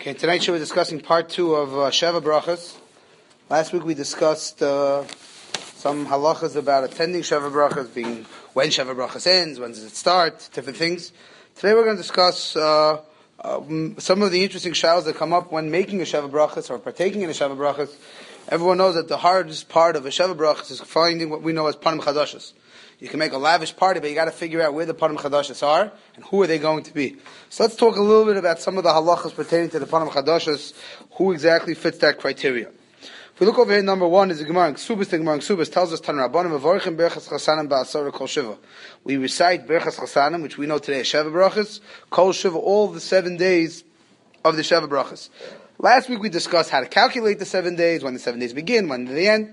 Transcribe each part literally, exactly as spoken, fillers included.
Okay, tonight we're discussing part two of uh, Sheva Brachas. Last week we discussed uh, some halachas about attending Sheva Brachas, being when Sheva Brachas ends, when does it start, different things. Today we're going to discuss uh, um, some of the interesting shalos that come up when making a Sheva Brachas or partaking in a Sheva Brachas. Everyone knows that the hardest part of a Sheva Brachas is finding what we know as Panim Chadashos. You can make a lavish party, but you got to figure out where the Panim Chadashos are and who are they going to be. So let's talk a little bit about some of the halachas pertaining to the Panim Chadashos, who exactly fits that criteria. If we look over here, number one is the Gemara in Ksubas. The Gemara in Ksubas tells us, Tan Rabbanim Avorchim Berachas Chasanim Ba'asara Kol Shiva. We recite Berachas Chasanim, which we know today as Sheva Brachas, Kol Shiva, all the seven days of the Sheva Brachas. Last week we discussed how to calculate the seven days, when the seven days begin, when they end.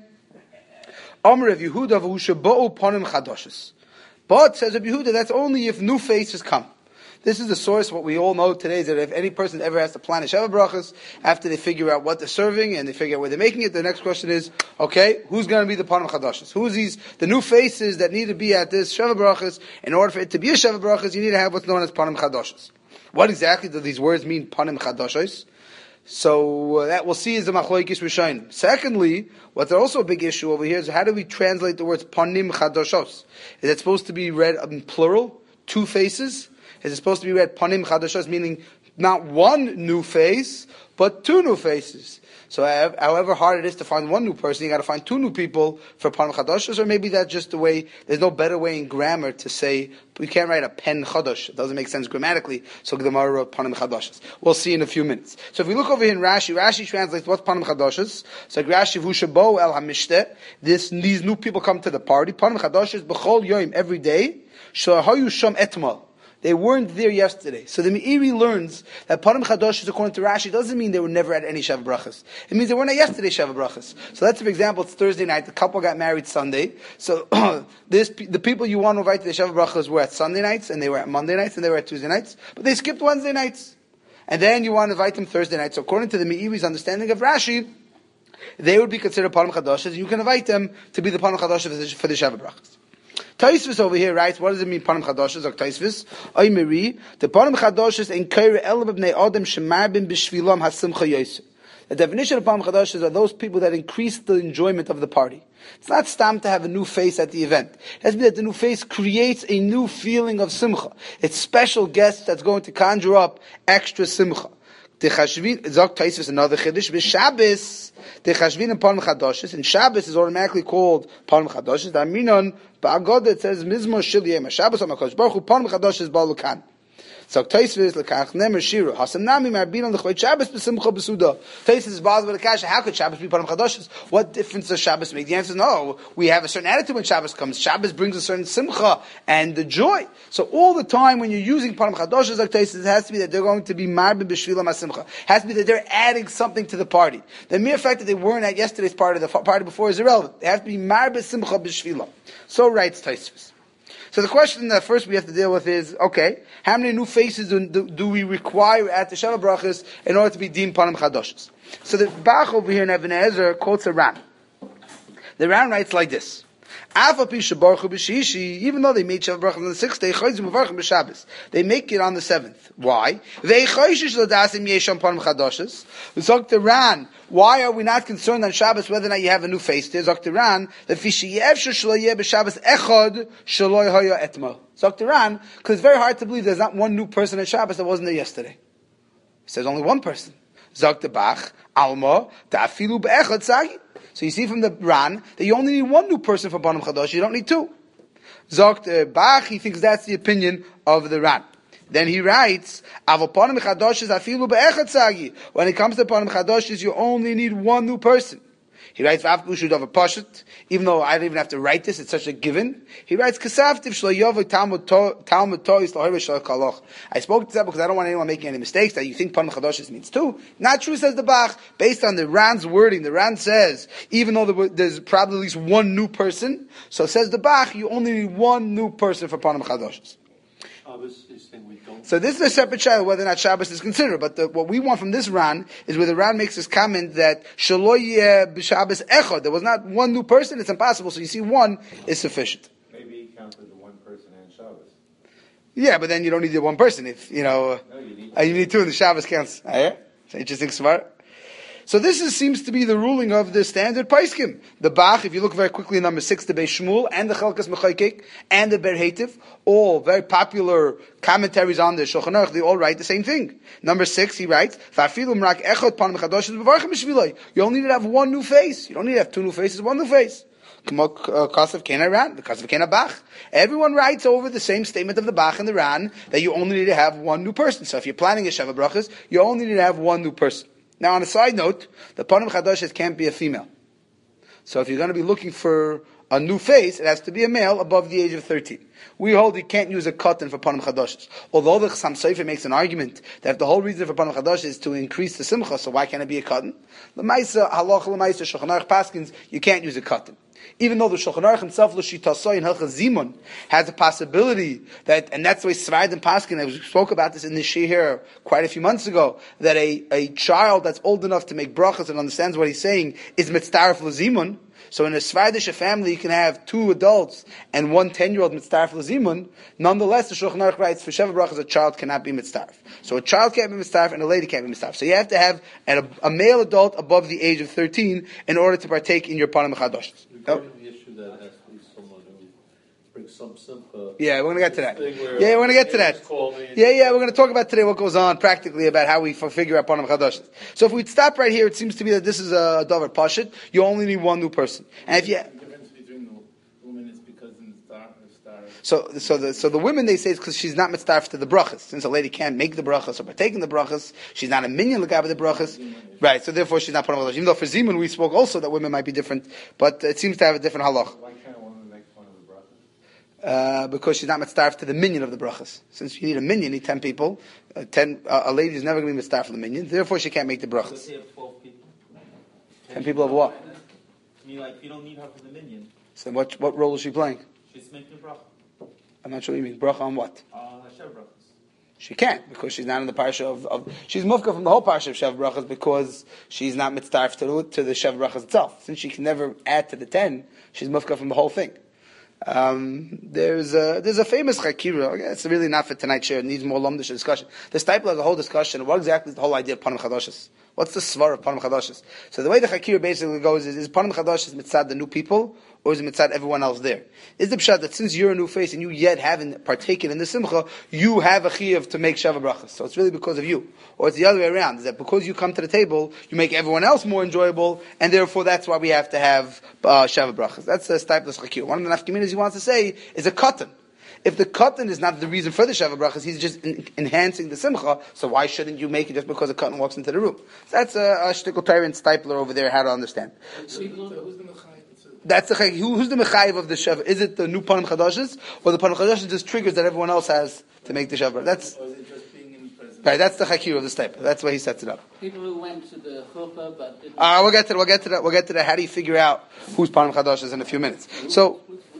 Amr of Yehuda v'hushaba'u panim chadashos. But, says Rabbi Yehuda, that's only if new faces come. This is the source. What we all know today is that if any person ever has to plan a Sheva Brachas, after they figure out what they're serving and they figure out where they're making it, the next question is, okay, who's going to be the panim chadashos? Who's these, the new faces that need to be at this Sheva Brachas? In order for it to be a Sheva Brachas, you need to have what's known as panim chadashos. What exactly do these words mean, panim chadashos? So uh, that we'll see is the Machlokes Rishonim. Secondly, what's also a big issue over here is how do we translate the words panim chadashos? Is it supposed to be read in plural, two faces? Is it supposed to be read panim chadashos, meaning not one new face, but two new faces? So however hard it is to find one new person, you got to find two new people for panim chadashos, or maybe that's just the way. There's no better way in grammar to say we can't write a pen chadash. It doesn't make sense grammatically. So the Gemara wrote panim chadashos. We'll see in a few minutes. So if we look over here in Rashi, Rashi translates what's panim chadashos. So Rashi v'ushabo el hamishte. This these new people come to the party. Panim chadashos b'chol yoyim, every day. Shahayu sham etmal. They weren't there yesterday. So the Meiri learns that Panim Chadashos, according to Rashi, doesn't mean they were never at any Sheva Brachas. It means they weren't at yesterday's Sheva Brachas. So let's, for example, it's Thursday night, the couple got married Sunday. So this, the people you want to invite to the Sheva Brachas were at Sunday nights, and they were at Monday nights, and they were at Tuesday nights, but they skipped Wednesday nights. And then you want to invite them Thursday nights. So according to the Meiri's understanding of Rashi, they would be considered Panim Chadashos, and you can invite them to be the Panim Chadashos for the Sheva Brachas. Taisvis over here writes, what does it mean, Panim Chadashos? Or Taisvis, Oymeri, the Panim Chadashos in Kaira El B'nei Adam Shemarbim B'Shvilam Hasimcha Yosef. The definition of Panim Chadashos are those people that increase the enjoyment of the party. It's not stam to have a new face at the event. It has to be that the new face creates a new feeling of simcha. It's special guests that's going to conjure up extra simcha. The Chashvin, Zok Taisvis, another Chiddush, B'Shabbos, the Chashvin and Panim Chadashos, and Shabbos is automatically called Panim Chadashos. The Aminon, Ba'agod, it says, Mizmor Shil Yema, Shabbos HaMakosh Baruch Hu, Panim Chadashos Ba'alukan. Zok Taisvis, L'kach Nemer Shiro, Hasam Nami, Marbin on the Chayt Shabbos, B'Simcha B'Suda. Taisvis is bothered with the Kasha, how could Shabbos be Panim Chadashos? What difference does Shabbos make? The answer is no. We have a certain attitude when Shabbos comes. Shabbos brings a certain simcha and the joy. So all the time when you're using Panim Chadashos, like Taisvis, it has to be that they're going to be Marbin B'Shvilam HaSimcha. It has to be that they're adding something to the party. The mere fact that they weren't at yesterday's party, the party before, is irrelevant. They have to be Marbin Simcha B'Shvilam. So writes Taisvis. So the question that first we have to deal with is, okay, how many new faces do, do, do we require at the Sheva Brachas in order to be deemed Panim Chadashos? So the Bach over here in Even Ezer quotes a Ran. The Ran writes like this. Even though they made Sheva Brachas on the sixth day, they make it on the seventh. Why? Zok Ran, why are we not concerned on Shabbos whether or not you have a new face? There's Zok Ran, Zok Ran, because it's very hard to believe there's not one new person at Shabbos that wasn't there yesterday. He says only one person. Zok Bach, Alma, Ta'afilu Be'echad Sagi. So you see from the Ran that you only need one new person for Panim Chadashos, you don't need two. Zokt Bach, he thinks that's the opinion of the Ran. Then he writes, when it comes to Panim Chadashos, you only need one new person. He writes, even though I don't even have to write this, it's such a given. He writes, I spoke to that because I don't want anyone making any mistakes that you think Panim Chadashos means two. Not true, says the Bach. Based on the Ran's wording, the Ran says, even though there's probably at least one new person, so says the Bach, you only need one new person for Panim Chadashos. So this is a separate shaila whether or not Shabbos is considered. But the, what we want from this Ran is where the Ran makes this comment that Shaloy b'Shabbos echad. There was not one new person. It's impossible. So you see, one is sufficient. Maybe he counted the one person and Shabbos. Yeah, but then you don't need the one person. If you know, no, you, need uh, you need two, and the Shabbos counts. Oh, yeah? It's an interesting svar. So this is, seems to be the ruling of the standard Paiskim. The Bach, if you look very quickly in number six, the Beis Shmuel, and the Chelkas Mechaykik, and the Ber Hetiv, all very popular commentaries on the Shulchan Aruch, they all write the same thing. Number six, he writes, you only need to have one new face. You don't need to have two new faces, one new face. Kasav Kena Ran, the Kasav Kena Bach. Everyone writes over the same statement of the Bach and the Ran that you only need to have one new person. So if you're planning a Sheva Brachas, you only need to have one new person. Now, on a side note, the Panim Chadashes can't be a female. So if you're going to be looking for a new face, it has to be a male above the age of thirteen. We hold you can't use a cotton for Panim Chadashes. Although the Chassam Sofer makes an argument that the whole reason for Panim Chadashes is to increase the simcha, so why can't it be a cotton? L'maisa, halacha l'maisa, Shulchan Aruch paskins, you can't use a cotton. Even though the Shulchan Aruch himself, L'Shitasoy and Hilchas Zimun, has a possibility that, and that's the way Svad and Paskin, we spoke about this in the Shir here quite a few months ago, that a, a child that's old enough to make brachas and understands what he's saying is mitzdaref l'zimun. So in a Svadish family, you can have two adults and one ten-year-old mitzdaref l'zimun. Nonetheless, the Shulchan Aruch writes, for Sheva Brachas, a child cannot be mitzdaref. So a child can't be mitzdaref and a lady can't be mitzdaref. So you have to have a, a male adult above the age of thirteen in order to partake in your Panim Chadashes. Regarding the issue that has to be someone who brings some simcha. Yeah, we're going to get to that. Yeah, we're going to get to that. Yeah, yeah, we're going to talk about today what goes on practically about how we f- figure out Panim Chadashes. So if we stop right here, it seems to be that this is a Davar Pashit. You only need one new person. And if you... The difference between the women is because in the star, the star. So, so the so the women, they say it's because she's not mitzdarf to the brachas. Since a lady can't make the brachas or partake in the brachas, she's not a minion l'gabe the brachas, right? So therefore, she's not part of the. Even though for zimun we spoke also that women might be different, but it seems to have a different halach. Why can't a woman make fun of the brachas? Uh, because she's not mitzdarf to the minion of the brachas. Since you need a minion, you need ten people. Uh, ten uh, a lady is never going to be mitzdarf for the minion. Therefore, she can't make the brachas. Let's say you have twelve people. Ten people of what? I mean, like, you don't need her for the minion. So what what role is she playing? She's making a bracha. I'm not sure what you mean. Bracha on what? Uh, Shev brachas. She can't, because she's not in the parsha of, of she's mufka from the whole parsha of Shev Brachas because she's not mitzdarf to the, to the Shev Brachas itself. Since she can never add to the ten, she's mufka from the whole thing. Um, there's a, there's a famous chakira. It's really not for tonight's share. It needs more lumdish discussion. The Stipler has a whole discussion. What exactly is the whole idea of Panim Chadashes? What's the svar of Panim Chadashes? So the way the chakira basically goes is, is Panim Chadashes mitzad the new people, or is it mitzad everyone else there? Is the pshat that since you're a new face and you yet haven't partaken in the simcha, you have a chiyuv to make Sheva Brachas? So it's really because of you. Or it's the other way around, is that because you come to the table, you make everyone else more enjoyable, and therefore that's why we have to have uh, Sheva Brachas. That's the Stipler's chakira. One of the nafkaminas he wants to say is a katan. If the katan is not the reason for the Sheva Brachas, he's just in, enhancing the simcha, so why shouldn't you make it just because a katan walks into the room? So that's a, a shtickle tyrant Stipler over there, how to understand. So, that's the who, who's the mechayiv of the Sheva? Is it the new Panim Chadashes, or the Panim Chadashes just triggers that everyone else has to make the Sheva? That's right. That's the chakir of the Stipler. That's why he sets it up. People who went to the chuppah, but didn't. Ah, uh, we'll get to we'll get to that. We'll get to that. How do you figure out who's Panim Chadashes in a few minutes? So.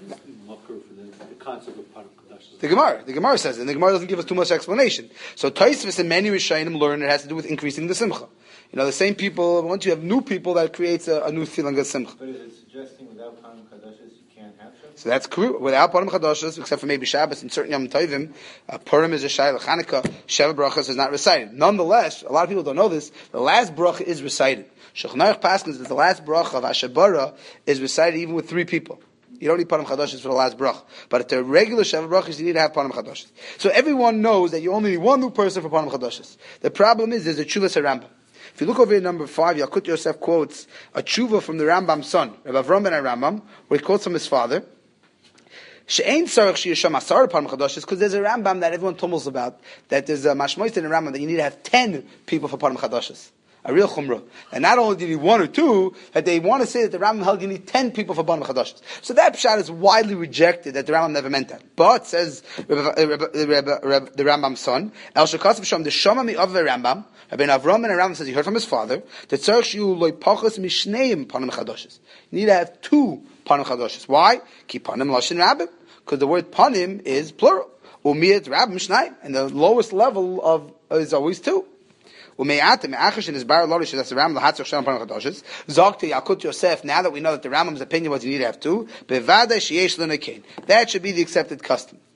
The Gemara, the Gemara says, and the Gemara doesn't give us too much explanation. So Taisvis and many Rishayim learn it has to do with increasing the simcha. You know, the same people. Once you have new people, that creates a, a new feeling of simcha. But is it suggesting without Panim Chadashes you can't have Sheva? So that's true. Without Panim Chadashes, except for maybe Shabbos and certain Yom Tovim, uh, Purim is a Shayla, Chanukah, Sheva Brachas is not recited. Nonetheless, a lot of people don't know this. The last bracha is recited. Shulchan Aruch paskins that the last bracha of Ashabara is recited even with three people. You don't need Panim Chadashes for the last brach. But at the regular Sheva Brachas, you need to have Panim Chadashes. So everyone knows that you only need one new person for Panim Chadashes. The problem is, there's a Tshuvas Rambam. If you look over here at number five, Yalkut Yosef quotes a Tshuva from the Rambam's son, Rabbi Avram ben Rambam, where he quotes from his father. She'ain sarach she'yasham asar Panim Chadashes, because there's a Rambam that everyone tumbles about, that there's a mashmois in the Rambam that you need to have ten people for Panim Chadashes. A real chumrah. And not only do you need one or two, that they want to say that the Rambam held you need ten people for Panim Chadashes. So that pshat is widely rejected, that the Rambam never meant that. But, says the Rambam's son, El Shekasav Shom, the Shoma mi of the Rambam, Rabbi Avram and Rambam says he heard from his father, that tzarich shiu loy pachas mishneim Panim Chadashes. You need to have two Panim Chadashes. Why? Ki Panim Lashon Rabbim. Because the word Panim is plural. Umiyat Rabbim Shnaim. And the lowest level of is always two. Umeyatim Achashin is Bar Lorish. That's the Rambam. The Hatzach Shalom Panim Chadashes. Zokti Yalkut Yosef. Now that we know that the Rambam's opinion was you need to have two, bevada sheyesh l'nekein. That should be the accepted custom.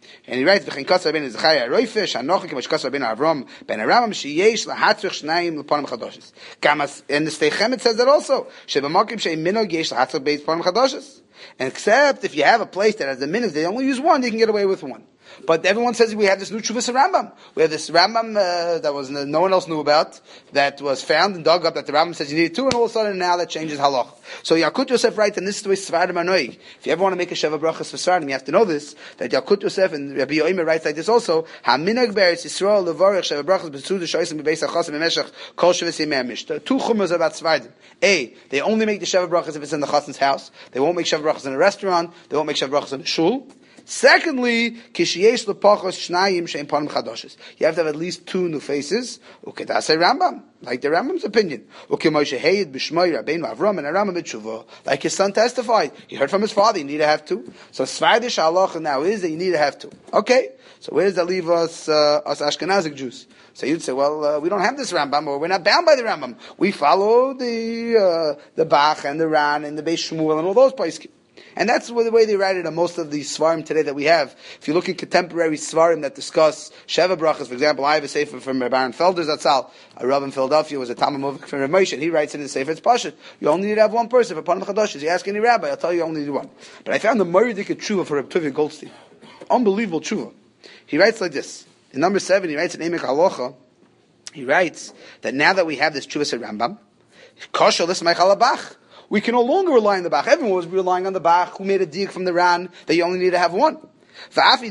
And he writes, "V'chein kasar ben Zechariah Roifish, Hanochi k'mash kasar ben Avram ben Aram sheyesh lahatzrich shnayim l'panim chadoshes." Gamas, and the Steichemet says that also. Shebamakim she'im minog yesh lahatzrich beis panim chadoshes. And except if you have a place that has a minog, they only use one, you can get away with one. But everyone says we have this new Chuvas Rambam. We have this Rambam uh, that was no one else knew about, that was found and dug up, that the Rambam says you need two, and all of a sudden now that changes halach. So Yakut Yosef writes, and this is the way Svardim are noig. If you ever want to make a Sheva Brachas for Svardim, you have to know this, that Yakut Yosef and Rabbi Yoimer writes like this also, HaMinag Beretz Yisrael Levarech Sheva Brachas B'tzud Shoysim B'beis HaChasim B'meshach Kol Shavas Yimei HaMish. The two chumras about Svardim. A, they only make the Sheva Brachas if it's in the Chasen's house. They won't make Sheva Brachas in a restaurant. They won't make Sheva Brachas in a shul. Secondly, kishiyesh lepachos shnayim shein panim chadoshes. You have to have at least two new faces. Ukedasei Rambam, like the Rambam's opinion. Ukemoshe Hayid b'shmoi Rabbeinu Avram and Rambam b'tshuva, like his son testified. He heard from his father. You need to have two. So Svardish halacha now is that you need to have two. Okay. So where does that leave us, uh, us Ashkenazic Jews? So you'd say, well, uh, we don't have this Rambam, or we're not bound by the Rambam. We follow the uh, the Bach and the Ran and the Beis Shmuel and all those places. And that's the way they write it on most of the Svarim today that we have. If you look at contemporary Svarim that discuss Sheva Brachas, for example, I have a sefer from Baron Felder's Zatzal, a Rav in Philadelphia was a Talmud Muvik from Rav Moshe, and he writes in his sefer, it's Pashut. You only need to have one person for Panim Chadoshes. You ask any rabbi, I'll tell you you only need one. But I found the Moridik Tshuva for Reb Tuvia Goldstein. Unbelievable Tshuva. He writes like this. In number seven, he writes in Emek Halacha, he writes that now that we have this Tshuva at Rambam, Kosher Lismai Chalabach, we can no longer rely on the Bach. Everyone was relying on the Bach, who made a dig from the Ran, that you only need to have one. It's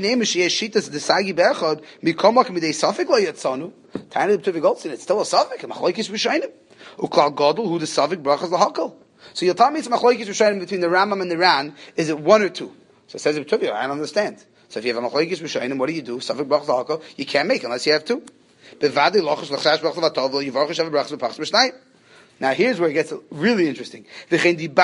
still a suffix. Who the suffix brachas lahakal. So you'll tell me it's machlokes rishayim between the Rambam and the Ran. Is it one or two? So it says I don't understand. So if you have a machlokes rishayim, what do you do? Suffix brachas lahakal. You can't make unless you have two. Now here's where it gets really interesting. He says he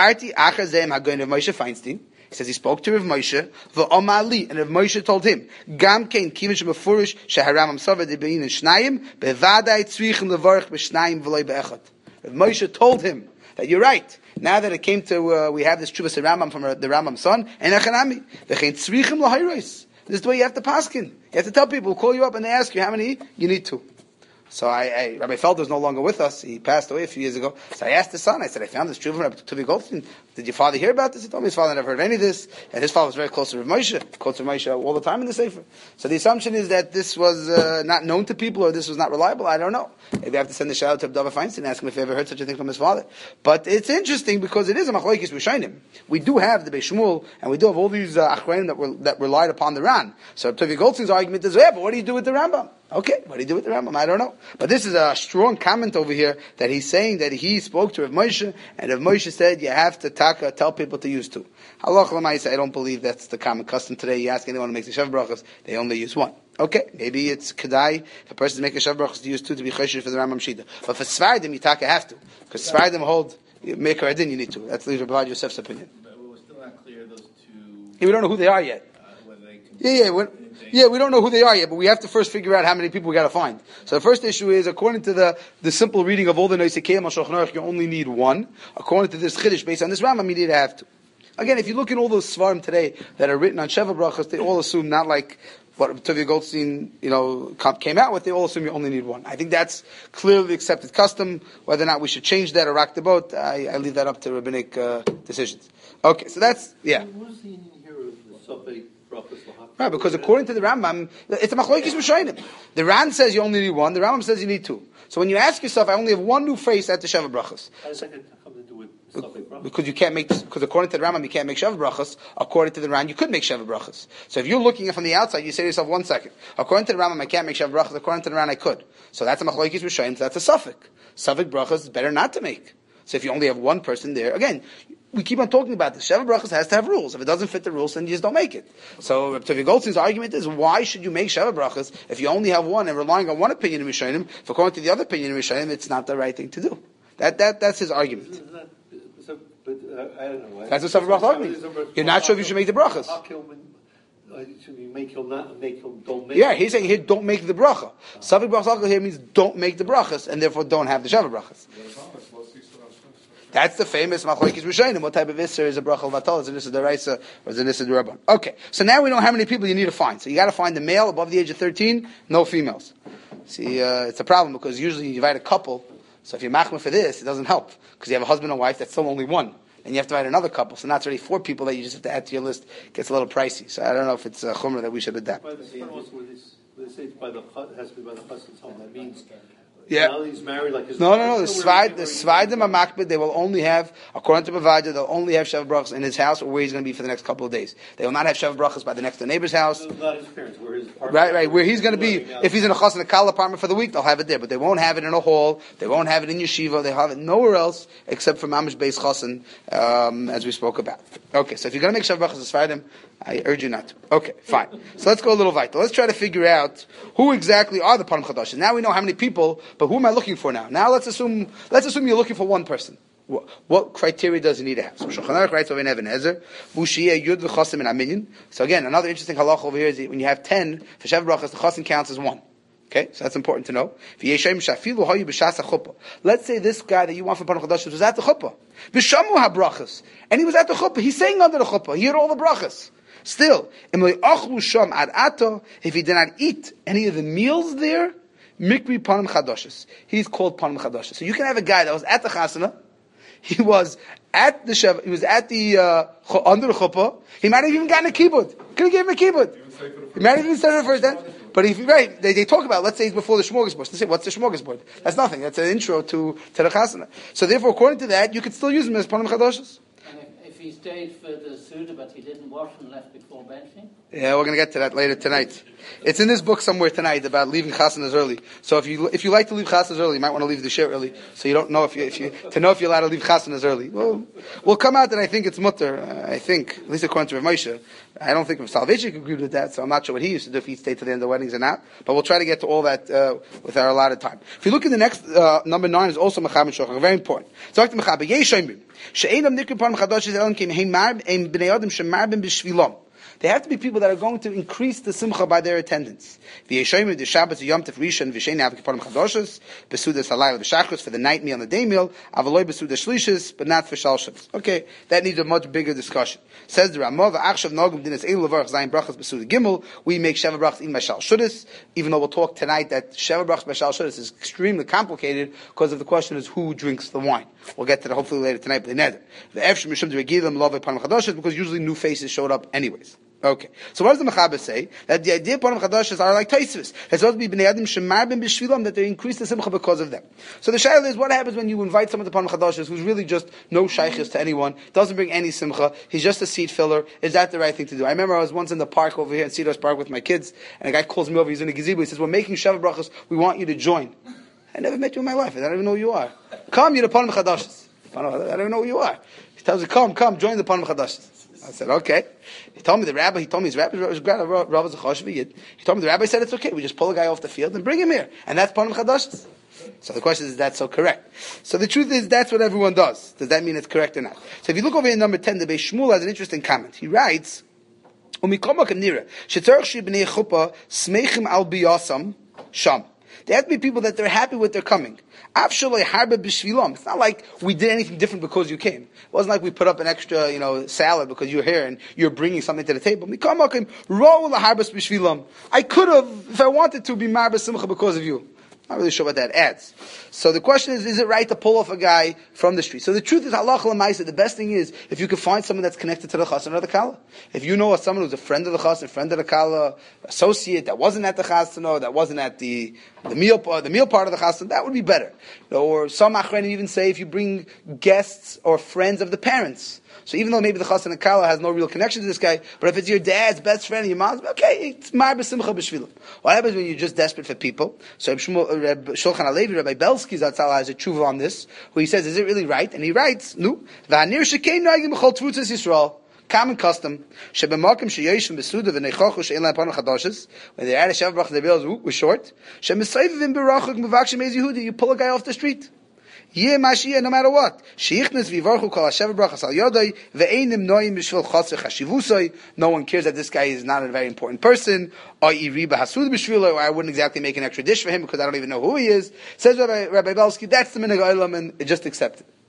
he spoke to Rav Moshe, v'omali, and Rav Moshe told him, Gam kein kivin shemafurish sheharamam sava debein shnayim bevadai tzrichim levarich b'shnayim v'loy be'echad. Rav Moshe told him that you're right. Now that it came to, uh, we have this Chuvas Rambam from the Rambam's son, and Echanami, v'chein tzrichim lahayros. This is the way you have to paskin. You have to tell people, call you up and they ask you how many, you need two. So I, I Rabbi Felder is no longer with us. He passed away a few years ago. So I asked his son, I said, I found this Tshuva from Rabbi Tuvia Goldstein. Did your father hear about this? He told me his father never heard of any of this. And his father was very close to Rav Moshe. Quotes Rav Moshe all the time in the Sefer. So the assumption is that this was uh, not known to people or this was not reliable. I don't know. Maybe I have to send a shout out to Abdullah Feinstein and ask him if he ever heard such a thing from his father. But it's interesting because it is a machlokes b'shainim. We do have the Beis Shmuel and we do have all these uh, achronim that, were, that relied upon the Ran. So Tuvia Goldstein's argument is, yeah, but what do you do with the Rambam? Okay, what do you do with the Rambam? I don't know. But this is a strong comment over here that he's saying that he spoke to Rav Moshe, and Rav Moshe said you have to taka, tell people to use two. Halach l'maisa, I don't believe that's the common custom today. You ask anyone who makes the Shav Brachas, they only use one. Okay, maybe it's kedai, if a person is making Shav Brachas to use two to be choshev for the Rambam Shita. But for Svardim, you taka have to. Because Svardim hold, make her adin, you need to. That's Rabbi Yosef's opinion. But we're still not clear those two. Yeah, we don't know who they are yet. Uh, whether they can Yeah, yeah, when, yeah, we don't know who they are yet, but we have to first figure out how many people we got to find. So the first issue is, according to the, the simple reading of all the Noisekeyim al Shulchan Aruch, you only need one. According to this Chiddush, based on this Rambam, you need to have two. Again, if you look in all those Svarim today that are written on Sheva Brachas, they all assume not like what Tuvia Goldstein, you know, came out with, they all assume you only need one. I think that's clearly accepted custom. Whether or not we should change that or rock the boat, I, I leave that up to rabbinic uh, decisions. Okay, so that's, yeah. What is the meaning here of the Safek Brachas Lahakal? Right, because according to the Rambam, it's a machlokes b'shainim. The Ran says you only need one, the Rambam says you need two. So when you ask yourself, I only have one new face at the Sheva Brachas. How does that come to do with Safek Brachas? Because you can't make, because according to the Rambam, you can't make Sheva Brachas. According to the Ran, you could make Sheva Brachas. So if you're looking from the outside, you say to yourself, one second. According to the Rambam, I can't make Sheva Brachas. According to the Ran, I could. So that's a machlokes b'shainim, so that's a suffix. Safek Brachas is better not to make. So if you only have one person there, again, we keep on talking about this. Sheva Brachas has to have rules. If it doesn't fit the rules, then you just don't make it. So Tuvia Goldstein's argument is, why should you make Sheva Brachas if you only have one and relying on one opinion of Rishonim? If according to the other opinion of Rishonim, it's not the right thing to do. That that that's his argument. Isn't that, so, but, uh, I don't know. That's what Sheva Brachas argument. You're not sure if you should make the Brachas. Uh, should we make him not make him don't make? Yeah, he's saying here don't make the bracha. Safek Brachas here means don't make the brachas and therefore don't have the Sheva Brachas. That's the famous Machlokes Rishonim. What type of Isser is a Bracha Vatal? Is it Isser Deraisa or is it Isser Derabban? Okay, so now we know how many people you need to find. So you got to find the male above the age of thirteen, no females. See, uh, it's a problem because usually you invite a couple. So if you're machmir for this, it doesn't help because you have a husband and wife. That's still only one, and you have to invite another couple. So now it's already four people that you just have to add to your list. It gets a little pricey. So I don't know if it's a chumrah that we should adapt. By the, also, when they say it's by the chut- it has to be by the husband's home. That means Yeah. now he's married. Like his No, no, no. The Svad, Svad, the Svadim are makbid. They will only have, according to Bavadia, they'll only have Sheva Brachas in his house or where he's going to be for the next couple of days. They will not have Sheva Brachas by the next door neighbor's house. Not his parents, where his apartment. Right, right. Where he's going to be, if he's in a chas and a kal apartment for the week, they'll have it there. But they won't have it in a hall. They won't have it in yeshiva. They'll have it nowhere else except for mamish beis chasen, um, as we spoke about. Okay, so if you're going to make Sheva Brachas as Svadim, I urge you not to. Okay, fine. So let's go a little weiter. Let's try to figure out who exactly are the Panim Chadashim. Now we know how many people, but who am I looking for now? Now let's assume let's assume you're looking for one person. What, what criteria does he need to have? So Shulchan Aruch writes over in Even Ezer, Bushiyeh Yud v'Chasim and Aminyan. So again, another interesting halach over here is that when you have ten, for Sheva Brachas, the Chasim counts as one. Okay, so that's important to know. Let's say this guy that you want for Panim Chadashim was at the chuppah. B'shamu ha-brachas. And he was at the chuppah. He's saying under the chuppah. He heard all the brachas. Still, if he did not eat any of the meals there, mikri panim chadoshes. He's called panim chadoshes. So you can have a guy that was at the chasana, he was at the shev, he was at the uh, under the chuppah. He might have even gotten a kibbud. Could have given him a kibbud. He might have even said it first then. But if right, they, they talk about, let's say it's before the smorgasbord. They say, what's the smorgasbord? That's nothing. That's an intro to to the chasana. So therefore, according to that, you could still use him as panim chadoshes. He stayed for the Suda, but he didn't wash and left before benching? Yeah, we're going to get to that later tonight. It's in this book somewhere tonight about leaving chasanas early. So if you if you like to leave chasanas early, you might want to leave the shir early, so you don't know if you, if you to know if you're allowed to leave chasanas early. Well, we'll come out that I think it's mutter. Uh, I think, at least according to Rav Moshe. I don't think Rav Soloveitchik agreed with that, so I'm not sure what he used to do if he stayed to the end of the weddings or not. But we'll try to get to all that uh, with our allotted time. If you look at the next uh, number nine, is also Mechab and Shulchan, very important. So Mechab Yeshayim. She'enam nikrim panim chadashes elam kim heim marb em bnei adam shemarbim b'shvilom. They have to be people that are going to increase the simcha by their attendance. V'yeshayim the Shabbat Yom Tov Rishon v'shein havik panim chadashes besudas halayla v'shachris for the night meal and the day meal avaloy besudas shlishis but not for shalshos. Okay, that needs a much bigger discussion. Says the Ramah v'achshav nogum dinas elu levarach zayin brachas besuda gimel. We make sheva brachas in mashal shudis. Even though we'll talk tonight that sheva brachas mashal shudis is extremely complicated because of the question is who drinks the wine. We'll get to that hopefully later tonight. But the efshim mishum deregilim love panim chadashes because usually new faces showed up anyways. Okay, so what does the Mechaber say? That the idea of Panim Chadashes are like Taisvis. It's supposed to be Bnei Adam Shemarbim B'Shvilam, that they increase the Simcha because of them. So the Shaila is, what happens when you invite someone to Panim Chadashes who's really just no shaykhis to anyone, doesn't bring any Simcha, he's just a seat filler? Is that the right thing to do? I remember I was once in the park over here in Cedars Park with my kids, and a guy calls me over, he's in a gazebo, he says, we're making Sheva Brachas, we want you to join. I never met you in my life, I don't even know who you are. Come, you're the Panim Chadashes. I don't even know who you are. He tells me, come, come, join the Panim Chadashes. I said, okay. He told me the rabbi, he told me his rabbi was Rabbi was a Choshev Yid. He told me the rabbi said it's okay. We just pull a guy off the field and bring him here. And that's Panim Chadashes. So the question is, is that so correct? So the truth is, that's what everyone does. Does that mean it's correct or not? So if you look over here in number ten, the Beis Shmuel has an interesting comment. He writes, Umikoma kanira, shetzarech shi b'nei chuppah smeichim al biyasam sham. They have to be people that they're happy with their coming. It's not like we did anything different because you came. It wasn't like we put up an extra, you know, salad because you're here and you're bringing something to the table. I could have, if I wanted to, be marba simcha because of you. Not really sure what that adds. So the question is, is it right to pull off a guy from the street? So the truth is, halacha l'maisa, the best thing is if you can find someone that's connected to the chassan or the kala. If you know someone who's a friend of the chassan, friend of the kala, associate that wasn't at the chassan or that wasn't at the the meal part, the meal part of the chassan, that would be better. Or some achrenim even say if you bring guests or friends of the parents. So even though maybe the chassan and kala has no real connection to this guy, but if it's your dad's best friend and your mom's, okay, it's mar b'simcha b'shvilim. What happens when you're just desperate for people? So Reb Shulchan Alevi, Rabbi Belsky Zatzal has a tshuva on this, where he says, is it really right? And he writes, no, v'anir shekein noagim b'chol tvutzas Yisrael. Common custom, shebemakim sheyoshim besuda v'neichochu she'en la'im panim chadashes, when they're at a sheva brachas, their bills were short, she'mesayvivim b'rachuk mevakshim ez Yehudi, you pull a guy off the street. Yeh mashiyah, no matter what. Sheichnes v'yivarchu kol ha-sheva brachas al yodai, ve'einim noyim b'shvil chasser chashivusoi. No one cares that this guy is not a very important person. Or iri b'hasud b'shvilo, or I wouldn't exactly make an extra dish for him because I don't even know who he is. Says Rabbi, Rabbi Belsky, that's the minhag olam, and just accept it.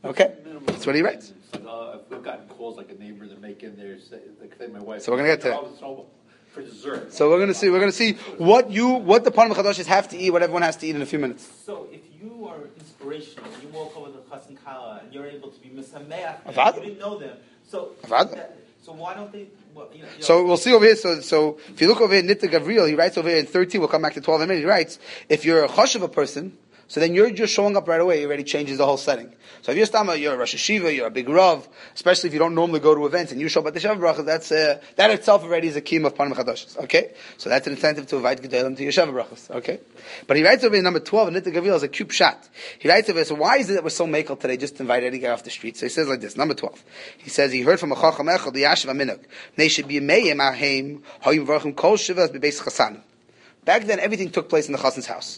Okay, that's what he writes. It's like, uh, I've gotten calls like a neighbor that make in there, say, like say my wife. So we're gonna get to that. "Oh, it's all for dessert. So we're gonna see. We're gonna see what you, what the Panim Chadashis have to eat, what everyone has to eat in a few minutes. So if you are inspirational, you walk over to Chassan Kala and you're able to be misameach, Avad. you didn't know them. So Avad. that, so why don't they? Well, you know, you So know, we'll see over here. So, so if you look over here, Nitta Gavriel, he writes over here in thirteen. We'll come back to twelve in a minute. He writes, if you're a chashuv a person, so then you're just showing up right away. It already changes the whole setting. So if you're stama, you're a Rosh Hashiva, you're a big Rav, especially if you don't normally go to events and you show up at the Sheva Brachas, that's uh, that itself already is a kiyum of Panim Chadashis. Okay, so that's an incentive to invite Gedolim to your Sheva Brachas. Okay, but he writes over in number twelve, and Nitta Gavriel is a cube shot. He writes over here. So why is it that we're so makel today? Just to invite any guy off the street. So he says like this, number twelve. He says he heard from a Chacham Echad the Yashav Aminog. They should be meiyim aheim hayim varchim kol shivas bebeis chasanim. Back then, everything took place in the Chassan's house.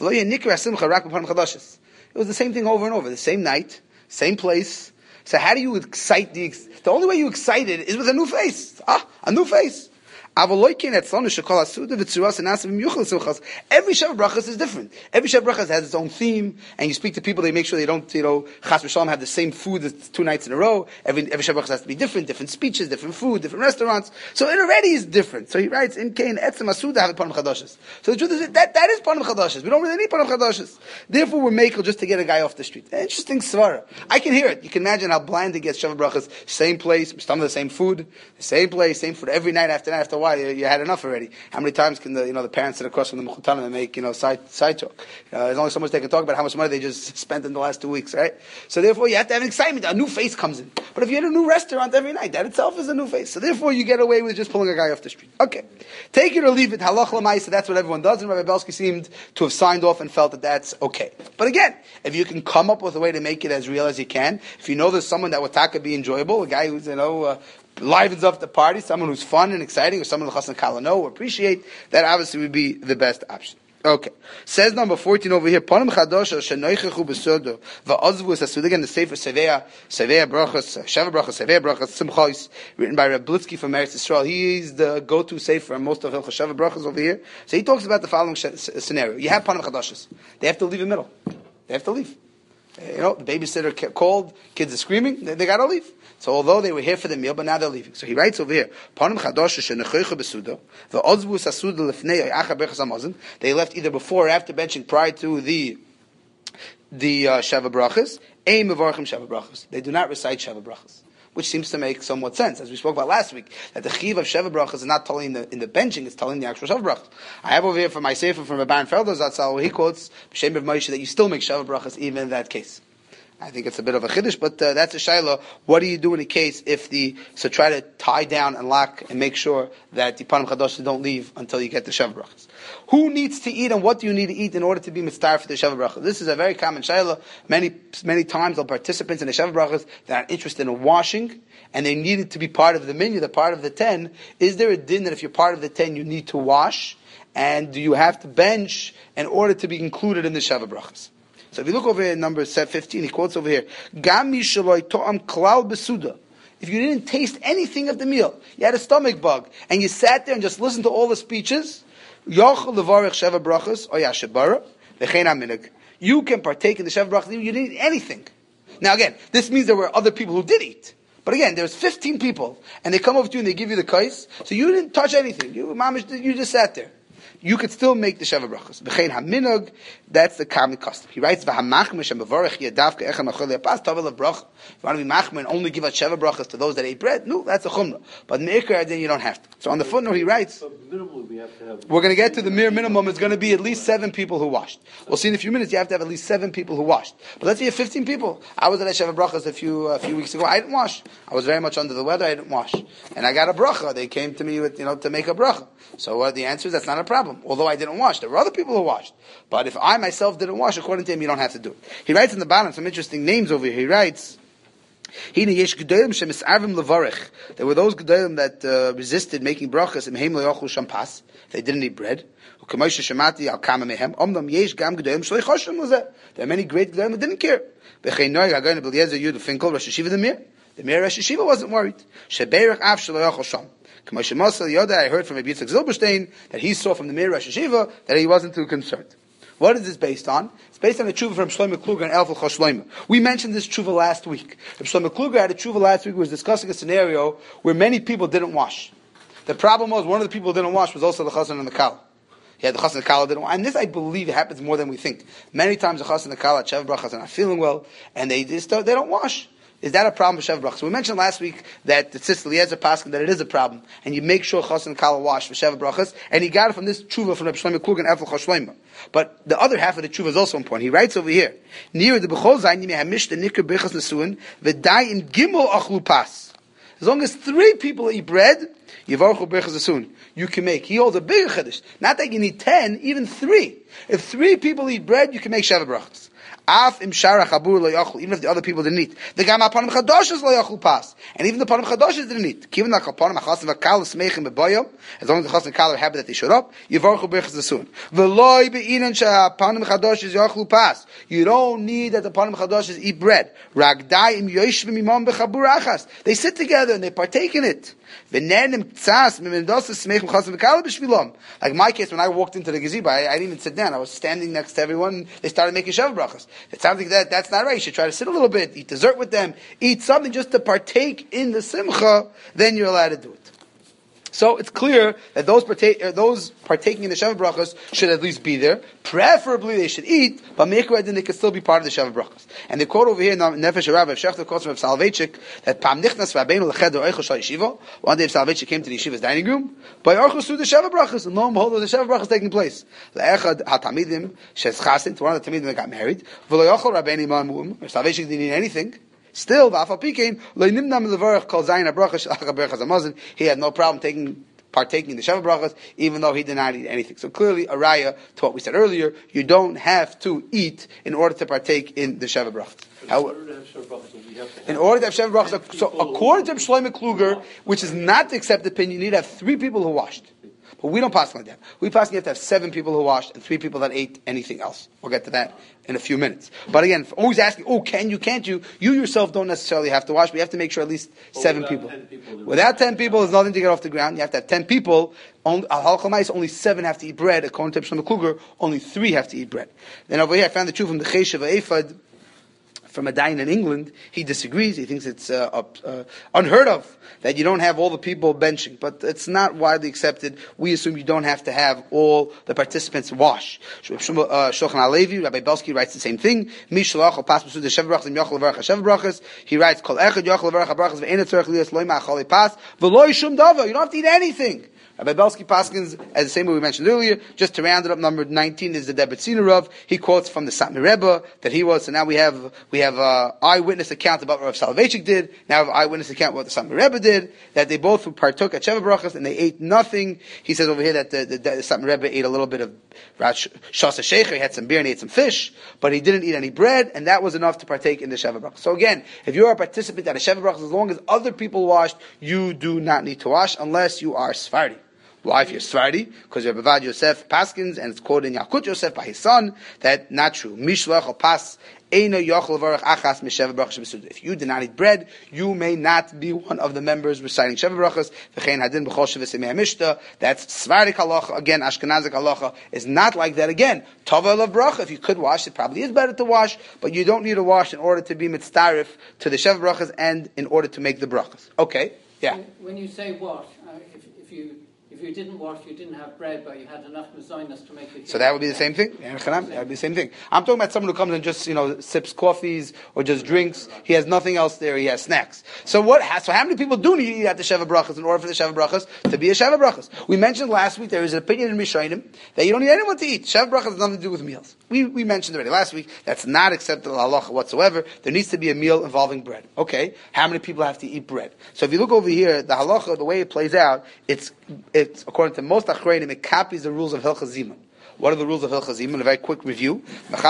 It was the same thing over and over, the same night, same place. So how do you excite the, the only way you excite it is with a new face. Ah, a new face. Every Sheva Brachas is different. Every Sheva Brachas has its own theme, and you speak to people, they make sure they don't, you know, Chas v'Shalom have the same food as two nights in a row. Every, every Sheva Brachas has to be different, different speeches, different food, different restaurants. So it already is different. So he writes, in Kain, Etzem Asuda have Panim Chadashis. So the truth is, that, that is Panim Chadashis. We don't really need Panim Chadashis. Therefore, we're makel just to get a guy off the street. Interesting svara. I can hear it. You can imagine how blind it gets Sheva Brachas. Same place, some of the same food, the same place, same food, every night after night after a while. You, you had enough already. How many times can the, you know, the parents sit across from the Mechutanim and make, you know, side, side talk? Uh, there's only so much they can talk about how much money they just spent in the last two weeks, right? So therefore you have to have an excitement. A new face comes in. But if you had a new restaurant every night, that itself is a new face. So therefore you get away with just pulling a guy off the street. Okay. Take it or leave it. Halach l'maisa, that's what everyone does. And Rabbi Belsky seemed to have signed off and felt that that's okay. But again, if you can come up with a way to make it as real as you can, if you know there's someone that would taka be enjoyable, a guy who's, you know, uh, livens up the party, someone who's fun and exciting, or someone the Chassan Kala know or appreciate, that obviously would be the best option. Okay. Says number fourteen over here, Panim Chadosha shenoichechu besodo va'ozvu es asud, again the Sefer Sevea, Sevea Brachas, Sheva Brachas, Sevea Brachas, Simchos, written by Reb Blitzky from Eretz Yisrael. He's the go-to Sefer in most of Hilchos Sheva Brachas over here. So he talks about the following sh- scenario. You have Panim Chadoshas. They have to leave in the middle. They have to leave. You know, the babysitter called, kids are screaming, they, they gotta leave. So although they were here for the meal, but now they're leaving. So he writes over here, they left either before or after benching prior to the the uh, Sheva Brachas. They do not recite Sheva Brachas, which seems to make somewhat sense, as we spoke about last week, that the chiv of Sheva Brachas is not telling in the, in the benching, it's telling the actual Sheva Brachas. I have over here from my sefer from Rabban Felder Zatzal, where he quotes B'Shem of Moshe that you still make Sheva Brachas even in that case. I think it's a bit of a chiddush, but uh, that's a shayla. What do you do in a case if the, so try to tie down and lock and make sure that the Panim Chadashis don't leave until you get the Sheva Brachas. Who needs to eat and what do you need to eat in order to be mitzvah for the Sheva Brachas? This is a very common shayla. Many, many times the participants in the Sheva Brachas that are interested in washing and they needed to be part of the minyan, the part of the ten. Is there a din that if you're part of the ten you need to wash? And do you have to bench in order to be included in the Sheva Brachas? So if you look over here, number fifteen, he quotes over here, Gam mishaloi to'am klal besuda. If you didn't taste anything of the meal, you had a stomach bug, and you sat there and just listened to all the speeches, yochel levarich sheva brachas, or yashabara, v'chein aminig. You can partake in the sheva brachas, you didn't eat anything. Now again, this means there were other people who did eat. But again, there's fifteen people, and they come over to you and they give you the kais, so you didn't touch anything. You, mamish, you just sat there. You could still make the Sheva Brachas. B'chein haminog, that's the common custom. He writes, v'hamachme shem b'vorech yadavke echem achol yapas tavel of bracha. If you want to be machme and only give out Sheva Brachas to those that ate bread, no, that's a chumrah. But me'ikar then you don't have to. So on the footnote he writes, So minimally we have to have. we're going to get to the mere minimum. It's going to be at least seven people who washed. We'll see in a few minutes. You have to have at least seven people who washed. But let's say you have fifteen people. I was at a Sheva Brachas a few a few weeks ago. I didn't wash. I was very much under the weather. I didn't wash, and I got a bracha. They came to me with you know to make a bracha. So uh, the answer is that's not a problem. Although I didn't wash, there were other people who washed. But if I myself didn't wash, according to him, you don't have to do it. He writes in the bottom some interesting names over here. He writes. There were those gedolim that uh, resisted making brachas in heim loyachul shampas. They didn't eat bread. There are many great gedolim that didn't care. The Meir Rosh Yeshiva wasn't worried. I heard from Rabbi Yitzchak Zilberstein that he saw from the Meir Rosh Yeshiva that he wasn't too concerned. What is this based on? It's based on a tshuva from Shlomo Kluger and Elfel Choshloima. We mentioned this tshuva last week. Shlomo Kluger had a tshuva last week who was discussing a scenario where many people didn't wash. The problem was one of the people who didn't wash was also the chassan and the kala. He had the chassan and the kala didn't wash. And this, I believe, happens more than we think. Many times the chassan and the kala at Sheva Brachas are not feeling well, and they just don't, they don't wash. Is that a problem with Sheva Brachas? So we mentioned last week that the Tzitz Eliezer Paskin that it is a problem, and you make sure chassan and kala wash for Sheva Brachas, and he got it from this tshuva from Reb Shlomo Kluger and Elfel Choshloima. But the other half of the tshuva is also important. He writes over here, near the b'chol zayin yimei hamish the nikr b'chas nesuin v'dai in gimel achlu pas. As long as three people eat bread, yivarchu b'chas nesuin. You can make. He holds a bigger chiddush. Not that you need ten, even three. If three people eat bread, you can make Sheva Brachas. Af im shara chabur lo yachul, even if the other people didn't eat. The gam apanim chadoshes lo yachul pas, and even the panim chadoshes didn't eat. Given that kapanim achasim v'kal smeichim bebayom, as long as the chas and kal are happy that they showed up, yivarchu b'chas nesuin. V'loi be'inan she'apanim chadoshes yachul pas. You don't need that the panim chadoshes eat bread. Ragdai im yoshvim imam bechabur achas. They sit together and they partake in it. Like my case, when I walked into the gazebo, I, I didn't even sit down. I was standing next to everyone. They started making Sheva Brachas. It sounds like that, that's not right. You should try to sit a little bit, eat dessert with them, eat something just to partake in the simcha, then you're allowed to do it. So it's clear that those, partake, uh, those partaking in the Sheva Brachas should at least be there. Preferably they should eat, but Meikra then they can still be part of the Sheva Brachas. And they quote over here in Nefesh Rav, Shechter quotes from Salvechik, that Pam Nichnas V'abeinu L'cheder Oichel Shal Yeshiva. One day Salvechik came to the Yeshiva's dining room, by Orchel Su the Sheva Brachas, and lo and behold, the Sheva Brachas taking place. Le'echad HaTamidim Shez Chasin, to one of the Tamidim that got married, V'lo Yochel Rabbeinu Ma'amum, Salvechik didn't eat anything. Still, he had no problem taking partaking in the Sheva Brachas, even though he did not eat anything. So clearly, a raya to what we said earlier, you don't have to eat in order to partake in the Sheva Brachas. How, in order to have Sheva Brachas, so according to Shlomo Kluger, which is not the accepted opinion, you need to have three people who washed. But we don't pass like that. We pass you have to have seven people who washed and three people that ate anything else. We'll get to that in a few minutes. But again, always asking, oh, can you, can't you? You yourself don't necessarily have to wash, but you have to make sure at least but seven people. people without ten people, there's nothing to get off the ground. You have to have ten people. Only, only seven have to eat bread. According to Shlomo Kluger, only three have to eat bread. Then over here, I found the truth from the Cheshev Ephod, from a dayan in England. He disagrees. He thinks it's uh, uh, uh, unheard of that you don't have all the people benching. But it's not widely accepted. We assume you don't have to have all the participants wash. Shulchan Alevi, Rabbi Belsky writes the same thing. He writes, Kol echad yochel levarach habrachas ve'ena tzorech lias loy ma'achal pas v'loy shum dava. You don't have to eat anything. Rabbi Belsky Paskins, as the same way we mentioned earlier, just to round it up, number nineteen is the Debretziner Rav. He quotes from the Satmar Rebbe that he was. So now we have we have uh, eyewitness account about what Rav Soloveitchik did. Now we have eyewitness account what the Satmar Rebbe did. That they both partook at Sheva Brachas and they ate nothing. He says over here that the, the, the Satmar Rebbe ate a little bit of Shasa Shecher. He had some beer and he ate some fish, but he didn't eat any bread, and that was enough to partake in the Sheva Brachas. So again, if you're a participant at a Sheva Brachas, as long as other people washed, you do not need to wash unless you are Sephardi. Why, if you're Sephardi? Because you're Bavad Yosef Paskins, and it's quoted in Yakut Yosef by his son, that not true. Mishloach pas eino yochel varach achas mishev brachas b'suda. If you did not eat bread, you may not be one of the members reciting Sheva Brachas. V'chein hadin b'chol sheves emei mishta. That's Sephardic halacha. Again, Ashkenazic halacha is not like that. Again, tova lav bracha. If you could wash, it probably is better to wash, but you don't need to wash in order to be mitzdarif to the Sheva Brachas and in order to make the brachas. Okay, yeah. When you say wash, uh, if, if you If you didn't wash, you didn't have bread, but you had enough mezainas to make it. So that would be the same thing? Yeah, that would be the same thing. I'm talking about someone who comes and just, you know, sips coffees or just drinks. He has nothing else there. He has snacks. So what? So how many people do need to eat at the Sheva Brachas in order for the Sheva Brachas to be a Sheva Brachas? We mentioned last week there is an opinion in Rishonim that you don't need anyone to eat. Sheva Brachas has nothing to do with meals. We we mentioned already last week that's not acceptable halacha whatsoever. There needs to be a meal involving bread. Okay, how many people have to eat bread? So if you look over here, the halacha, the way it plays out, it's it's according to most achreinim, it copies the rules of Hilchas Zimun. What are the rules of Hilchas Zimun? A very quick review.